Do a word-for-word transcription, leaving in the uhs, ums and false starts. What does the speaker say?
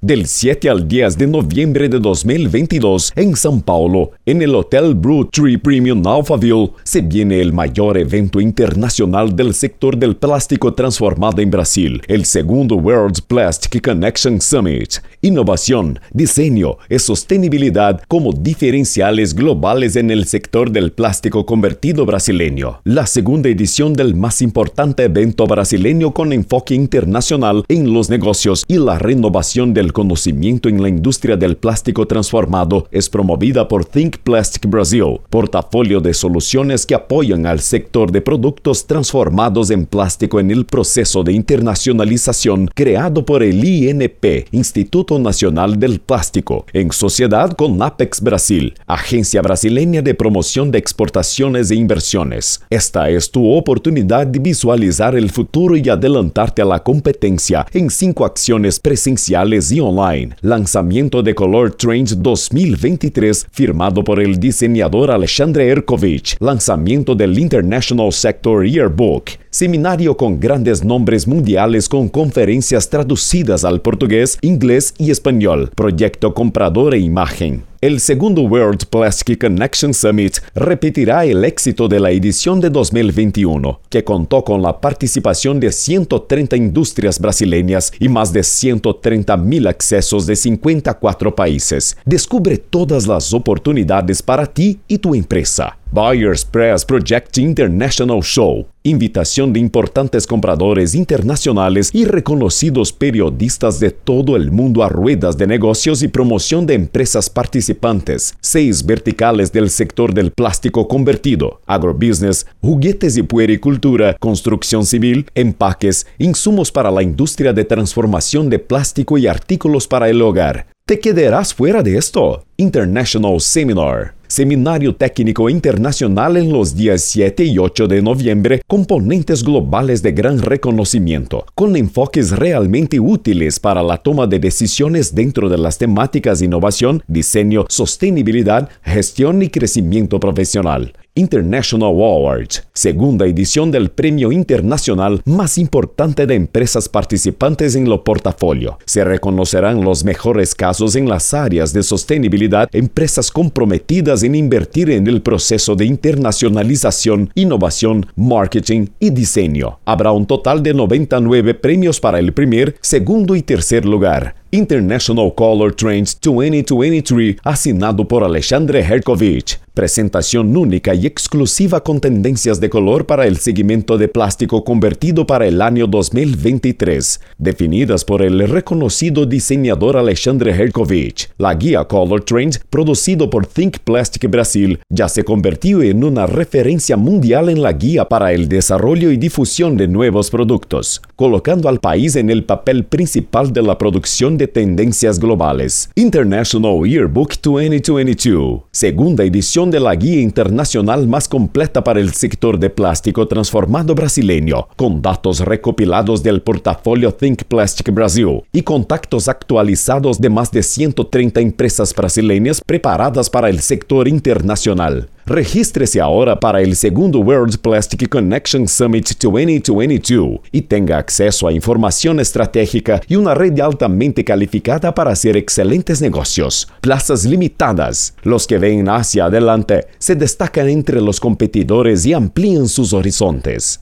del siete al diez de noviembre de dos mil veintidós en São Paulo, en el Hotel Brew Tree Premium Alphaville, se viene el mayor evento internacional del sector del plástico transformado en Brasil, el segundo World Plastic Connection Summit. Innovación, diseño y sostenibilidad como diferenciales globales en el sector del plástico convertido brasileño. La segunda edición del más importante evento brasileño con enfoque internacional en los negocios y la renovación del conocimiento en la industria del plástico transformado es promovida por Think Plastic Brasil, portafolio de soluciones que apoyan al sector de productos transformados en plástico en el proceso de internacionalización creado por el I N P, Instituto Nacional del Plástico, en sociedad con Apex Brasil, Agencia Brasileña de Promoción de Exportaciones e Inversiones. Esta es tu oportunidad de visualizar el futuro y adelantarte a la competencia en cinco acciones presenciales y online. Lanzamiento de Color Trend dos mil veintitrés firmado por el diseñador Alexandre Erkovich. Lanzamiento del International Sector Yearbook. Seminario con grandes nombres mundiales con conferencias traducidas al portugués, inglés y español. Proyecto comprador e imagen. El segundo World Plastic Connection Summit repetirá el éxito de la edición de dos mil veintiuno, que contó con la participación de ciento treinta industrias brasileñas y más de ciento treinta mil accesos de cincuenta y cuatro países. Descubre todas las oportunidades para ti y tu empresa. Buyers Press Project International Show. Invitación de importantes compradores internacionales y reconocidos periodistas de todo el mundo a ruedas de negocios y promoción de empresas participantes. Seis verticales del sector del plástico convertido: agrobusiness, juguetes y puericultura, construcción civil, empaques, insumos para la industria de transformación de plástico y artículos para el hogar. ¿Te quedarás fuera de esto? International Seminar. Seminario técnico internacional en los días siete y ocho de noviembre, componentes globales de gran reconocimiento, con enfoques realmente útiles para la toma de decisiones dentro de las temáticas innovación, diseño, sostenibilidad, gestión y crecimiento profesional. International Awards, segunda edición del premio internacional más importante de empresas participantes en lo portafolio. Se reconocerán los mejores casos en las áreas de sostenibilidad, empresas comprometidas en invertir en el proceso de internacionalización, innovación, marketing y diseño. Habrá un total de noventa y nueve premios para el primer, segundo y tercer lugar. International Color Trends dos mil veintitrés, asignado por Alexandre Erkovich. Presentación única y exclusiva con tendencias de color para el segmento de plástico convertido para el año dos mil veintitrés, definidas por el reconocido diseñador Alexandre Erkovich. La guía Color Trends, producido por Think Plastic Brasil, ya se convirtió en una referencia mundial en la guía para el desarrollo y difusión de nuevos productos, colocando al país en el papel principal de la producción de tendencias globales. International Yearbook dos mil veintidós, segunda edición de la guía internacional más completa para el sector de plástico transformado brasileño, con datos recopilados del portafolio Think Plastic Brasil y contactos actualizados de más de ciento treinta empresas brasileñas preparadas para el sector internacional. Regístrese ahora para el segundo World Plastic Connection Summit dos mil veintidós y tenga acceso a información estratégica y una red altamente calificada para hacer excelentes negocios. Plazas limitadas. Los que ven hacia adelante se destacan entre los competidores y amplían sus horizontes.